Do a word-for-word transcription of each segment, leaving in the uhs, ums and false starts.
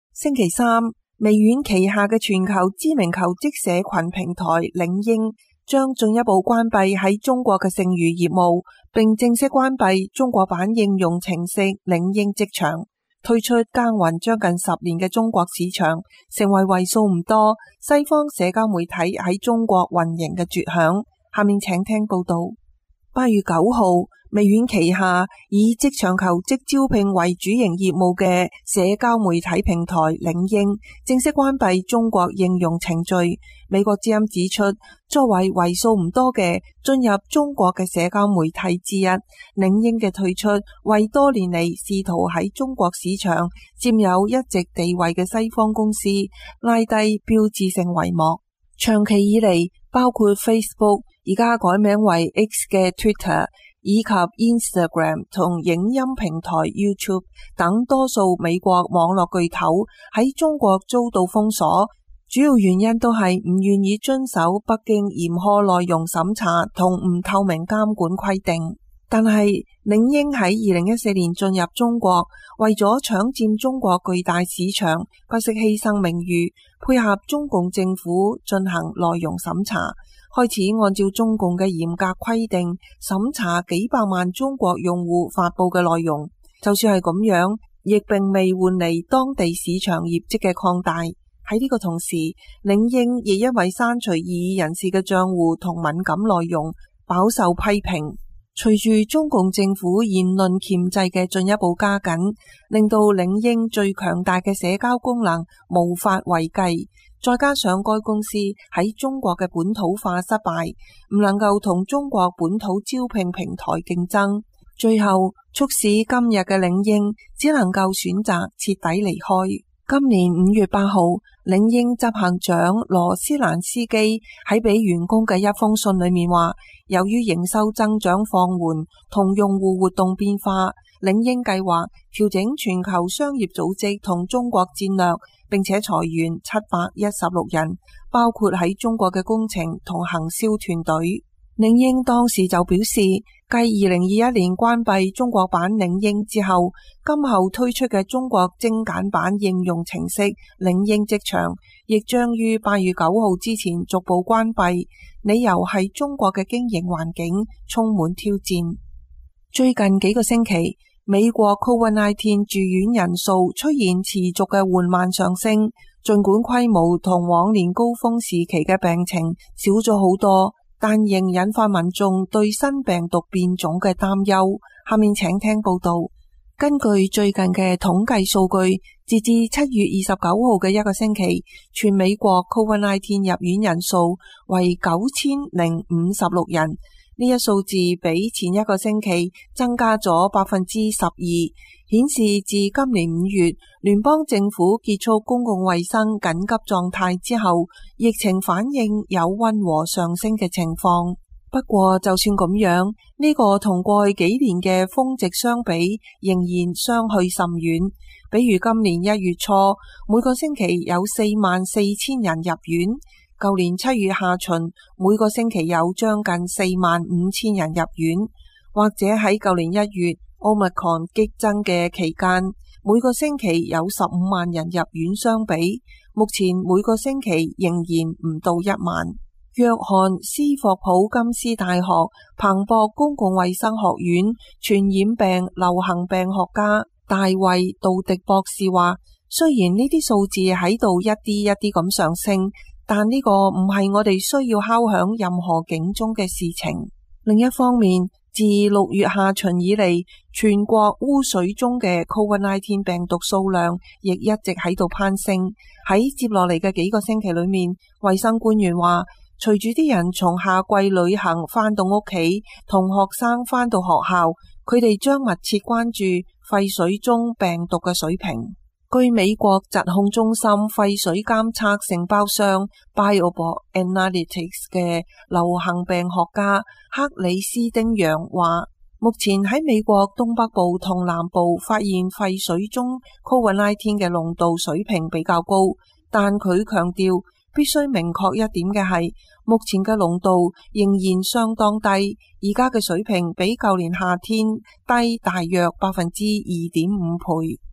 星期三，微軟旗下嘅全球知名求職社群平台領英將進一步關閉喺中國嘅剩餘業務，並正式關閉中國版應用程式領英職場，退出耕耘將近十年嘅中國市場，成為為數唔多西方社交媒體喺中國運營嘅絕響。下面請聽報道。八月九號，微軟旗下以職場求職招聘為主營業務嘅社交媒體平台領英正式關閉中國應用程序。美國之音指出，作為為數唔多嘅進入中國嘅社交媒體之一，領英嘅退出為多年嚟試圖喺中國市場佔有一席地位嘅西方公司拉低標誌性帷幕。長期以嚟，包括 Facebook 而家改名為 X 嘅 Twitter，以及 Instagram 同影音平台 YouTube 等多數美國網絡巨頭喺中國遭到封鎖，主要原因都係唔願意遵守北京嚴苛內容審查同唔透明監管規定。但係領英喺二零一四年進入中國，為咗搶佔中國巨大市場，不惜犧牲名譽，配合中共政府進行內容審查，開始按照中共嘅嚴格規定審查幾百萬中國用戶發佈嘅內容。就算係咁樣，亦並未換嚟當地市場業績嘅擴大。喺呢個同時，領英亦因為刪除異議人士嘅賬戶同敏感內容，飽受批評。隨住中共政府言論鉗制嘅進一步加緊，令到領英最強大嘅社交功能無法為繼，再加上該公司喺中國嘅本土化失敗，唔能夠同中國本土招聘平台競爭，最後促使今日嘅領英只能夠選擇徹底離開。今年五月八號，領英執行長羅斯蘭斯基喺俾員工嘅一封信裏面話，由於營收增長放緩同用戶活動變化，領英計劃調整全球商業組織同中國戰略，並且裁員七百一十六人，包括喺中國嘅工程同行銷團隊。領英當時就表示，繼二零二一年關閉中國版領英之後，今後推出嘅中國精簡版應用程式領英職場，亦將於八月九號之前逐步關閉，理由係中國嘅經營環境充滿挑戰。最近幾個星期，美國 COVID 十九 住院人數出現持續嘅緩慢上升，儘管規模同往年高峰時期嘅病情少咗好多，但仍引發民眾對新病毒變種嘅擔憂。下面請聽報道。根據最近嘅統計數據，截至七月二十九號嘅一個星期，全美國 COVID 十九 入院人數為九千零五十六人，呢一數字比前一個星期增加咗百分之十二，顯示自今年五月聯邦政府結束公共衛生緊急狀態之後，疫情反應有溫和上升嘅情況。不過就算咁樣，呢個同過去幾年嘅峰值相比，仍然相去甚遠。比如今年一月初，每個星期有四萬四千人入院，舊年七月下旬，每個星期有將近四萬五千人入院，或者喺舊年一月 Omicron 激增嘅期間，每個星期有十五萬人入院相比，目前每個星期仍然唔到一萬。約翰斯霍普金斯大學彭博公共衛生學院傳染病流行病學家大衛杜迪博士話，雖然呢啲數字喺度一啲一啲咁上升，但呢個唔係我哋需要敲響任何警鐘嘅事情。另一方面，自六月下旬以嚟，全國污水中嘅 COVID 十九 病毒數量亦一直喺度攀升。喺接落嚟嘅幾個星期裏面，衛生官員話，隨住啲人從夏季旅行返到屋企，同學生返到學校，佢哋將密切關注廢水中病毒嘅水平。據美國疾控中心廢水監測承包商 BioAnalytics 嘅流行病學家克里斯丁楊話，目前喺美國東北部同南部發現廢水中 COVID 十九 嘅濃度水平比較高，但佢強調必須明確一點嘅係，目前嘅濃度仍然相當低，而家嘅水平比舊年夏天低大約百分之二點五倍。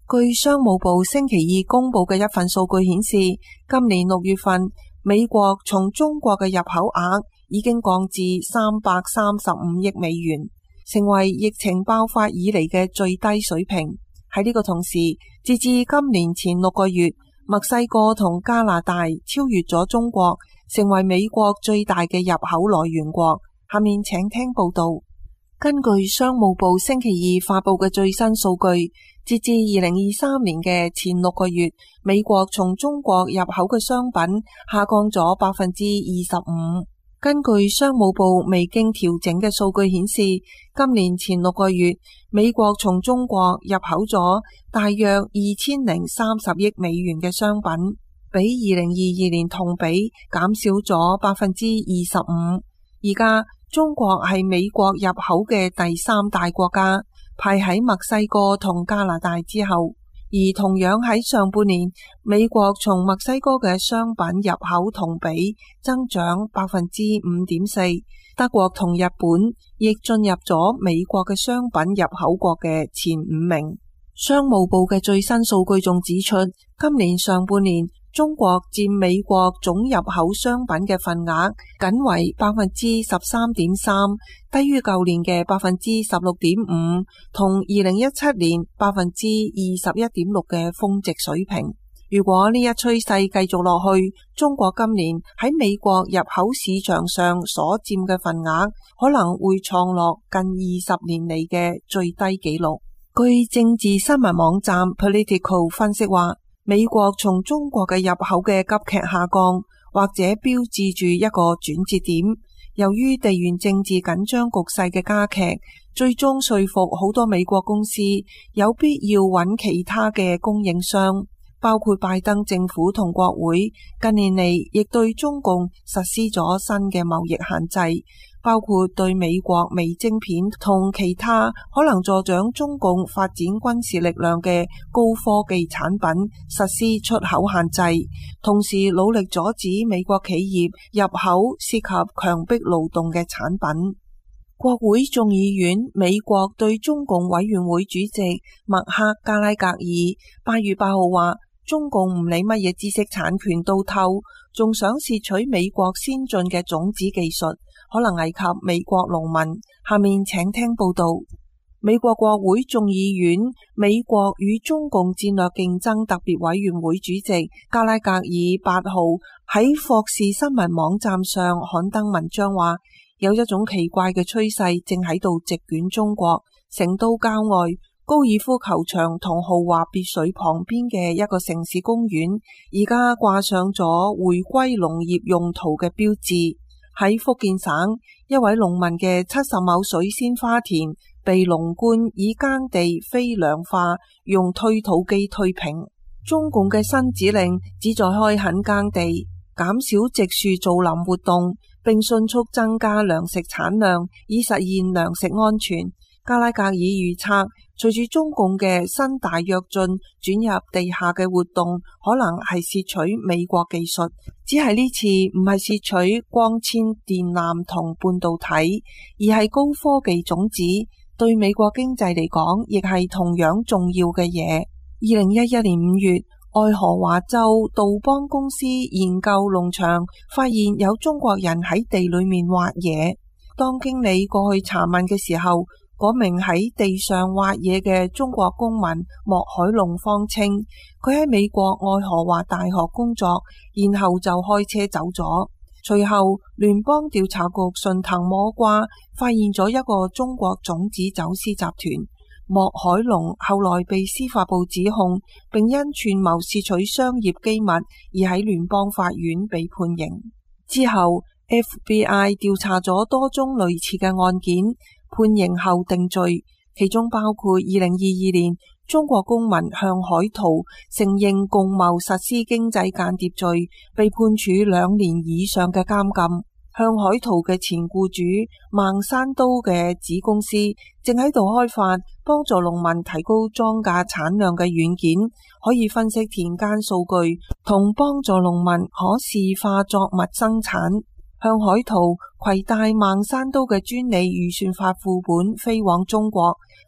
據商務部星期二公布嘅一份數據顯示，今年六月份美國從中國嘅入口額已經降至三百三十五億美元，成為疫情爆發以嚟嘅最低水平。喺呢個同時，截至今年前六個月，墨西哥同加拿大超越咗中國，成為美國最大嘅入口來源國。下面請聽報道。根據商務部星期二發佈嘅最新數據，截至二零二三年嘅前六個月，美國從中國入口嘅商品下降咗百分之二十五。根據商務部未經調整嘅數據顯示，今年前六個月，美國從中國入口咗大約二千零三十億美元嘅商品，比二零二二年同比減少咗百分之二十五。而家中國係美國入口嘅第三大國家，排喺墨西哥同加拿大之後。而同樣喺上半年，美國從墨西哥嘅商品入口同比增長百分之五點四，德國同日本亦進入咗美國嘅商品入口國嘅前五名。商務部嘅最新數據仲指出，今年上半年中國佔美國總入口商品嘅份額僅為百分之十三點三，低於舊年嘅百分之十六點五，同二零一七年百分之二十一點六嘅峰值水平。如果呢一趨勢繼續落去，中國今年喺美國入口市場上所佔嘅份額可能會創落近二十年嚟嘅最低紀錄。據政治新聞網站 Political 分析話，美國從中國嘅入口嘅急劇下降，或者標誌住一個轉折點。由於地緣政治緊張局勢嘅加劇，最終說服好多美國公司有必要揾其他嘅供應商，包括拜登政府同國會近年嚟亦對中共實施咗新嘅貿易限制，包括對美國微晶片同其他可能助長中共發展軍事力量嘅高科技產品實施出口限制，同時努力阻止美國企業入口涉及強迫勞動嘅產品。國會眾議院美國對中共委員會主席麥克加拉格爾八月八號話，中共唔理乜嘢知識產權都偷，仲想竊取美國先進嘅種子技術，可能危及美國農民。下面請聽報道。美國國會眾議院美國與中共戰略競爭特別委員會主席加拉格爾八號喺霍士新聞網站上刊登文章話，有一種奇怪嘅趨勢正喺度席捲中國。成都郊外高爾夫球場同豪華別墅旁邊嘅一個城市公園，而家掛上咗回歸農業用途嘅標誌。喺福建省，一位農民嘅七十畝水仙花田被農官以耕地非量化，用推土機推平。中共嘅新指令旨在開墾耕地，減少植樹造林活動，並迅速增加糧食產量，以實現糧食安全。加拉格爾預測，隨住中共嘅新大躍進轉入地下嘅活動，可能係竊取美國技術，只係呢次唔係竊取光纖電纜同半導體，而係高科技種子，對美國經濟嚟講亦係同樣重要嘅嘢。二零一一年五月，愛荷華州杜邦公司研究農場發現有中國人喺地裏面挖嘢，當經理過去查問嘅時候，嗰名喺地上挖嘢嘅中國公民莫海龍方稱，佢喺美國愛荷華大學工作，然後就開車走咗。隨後聯邦調查局順藤摸瓜，發現咗一個中國種子走私集團。莫海龍後來被司法部指控，並因串謀竊取商業機密而喺聯邦法院被判刑。之後 F B I 調查咗多宗類似嘅案件，判刑後定罪，其中包括二零二二年中國公民向海圖承認共謀實施經濟間諜罪，被判處兩年以上嘅監禁。向海圖嘅前僱主孟山都嘅子公司正喺度開發幫助農民提高莊稼產量嘅軟件，可以分析田間數據同幫助農民可視化作物生產。向海圖攜帶孟山都嘅專利預算法副本飛往中國，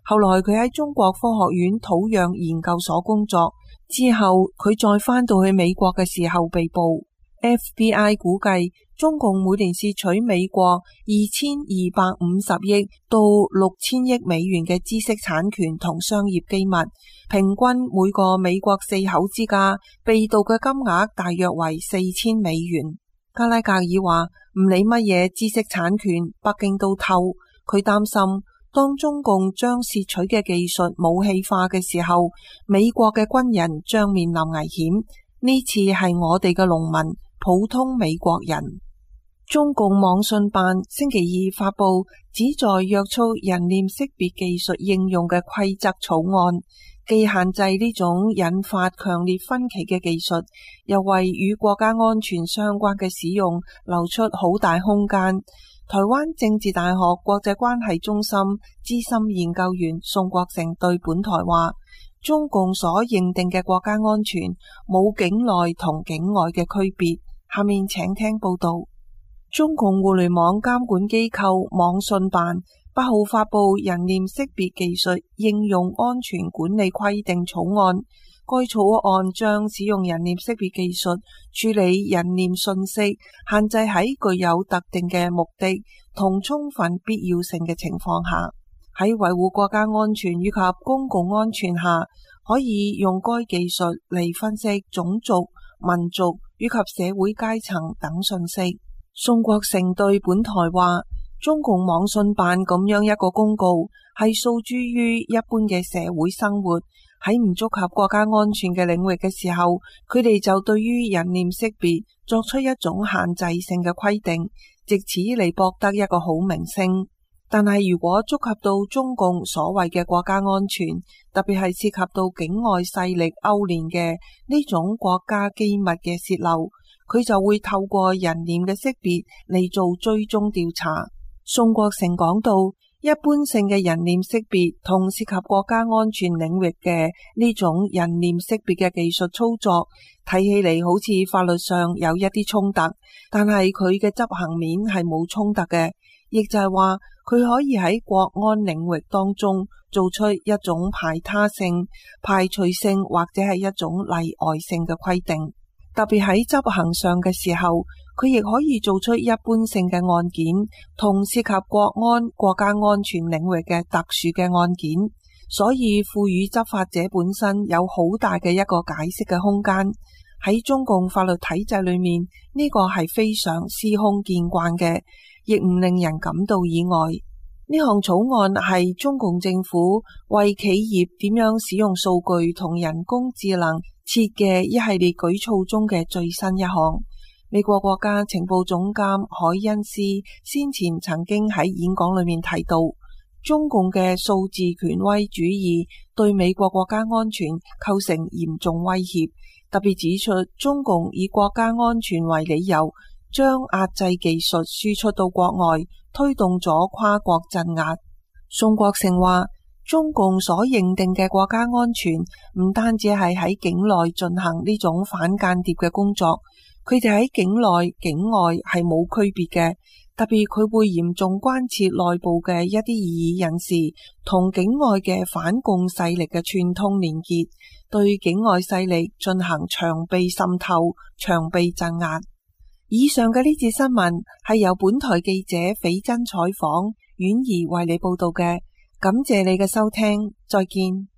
後來佢喺中國科學院土壤研究所工作，之後佢再返到去美國嘅時候被捕。F B I 估計中共每年竊取美國二千二百五十億到六千億美元嘅知識產權同商業機密，平均每個美國四口之家被盜嘅金額大約為四千美元。加拉格爾話唔理乜嘢知識產權，北京都偷。佢擔心當中共將竊取嘅技術武器化嘅時候，美國嘅軍人將面臨危險。呢次係我哋嘅農民，普通美國人。中共網信辦星期二發布旨在約束人臉識別技術應用嘅規則草案，既限制呢種引發強烈分歧嘅技術，又為與國家安全相關嘅使用留出好大空間。台灣政治大學國際關係中心資深研究員宋國成對本台話，中共所認定嘅國家安全冇境內同境外嘅區別。下面請聽報道。中共互聯網監管機構網信辦八號發布人臉識別技術應用安全管理規定草案，該草案將使用人臉識別技術處理人臉信息，限制喺具有特定嘅目的同充分必要性嘅情況下，喺維護國家安全以及公共安全下，可以用該技術嚟分析種族、民族以及社會階層等信息。宋國成對本台話，中共網信辦咁樣一個公告係訴諸於一般嘅社會生活，喺唔觸及國家安全嘅領域嘅時候，佢哋就對於人臉識別作出一種限制性嘅規定，藉此嚟博得一個好名聲。但係如果觸及到中共所謂嘅國家安全，特別係涉及到境外勢力勾連嘅呢種國家機密嘅洩漏，佢就會透過人臉嘅識別嚟做追蹤調查。宋國成講到，一般性嘅人臉識別同涉及國家安全領域嘅呢種人臉識別嘅技術操作，睇起嚟好似法律上有一啲衝突，但係佢嘅執行面係冇衝突嘅，亦就係話佢可以喺國安領域當中做出一種排他性、排除性或者係一種例外性嘅規定。特別喺執行上嘅時候，佢亦可以做出一般性嘅案件同涉及國安、國家安全領域嘅特殊嘅案件，所以賦予執法者本身有好大嘅一個解釋嘅空間。喺中共法律體制裏面，呢個係非常司空見慣嘅，亦唔令人感到意外。呢項草案係中共政府為企業點樣使用數據同人工智能設嘅一系列舉措中嘅最新一項。美國國家情報總監海恩斯先前曾經喺演講裏面提到，中共嘅數字權威主義對美國國家安全構成嚴重威脅，特別指出中共以國家安全為理由，將壓制技術輸出到國外，推動咗跨國鎮壓。宋國成話，中共所認定嘅國家安全唔單止係喺境內進行呢種反間諜嘅工作，佢哋喺境內境外係冇區別嘅。特別佢會嚴重關切內部嘅一啲異議人士同境外嘅反共勢力嘅串通連結，對境外勢力進行長臂滲透、長臂鎮壓。以上嘅呢節新聞係由本台記者斐真採訪，婉兒為你報道嘅。感謝你嘅收聽，再見。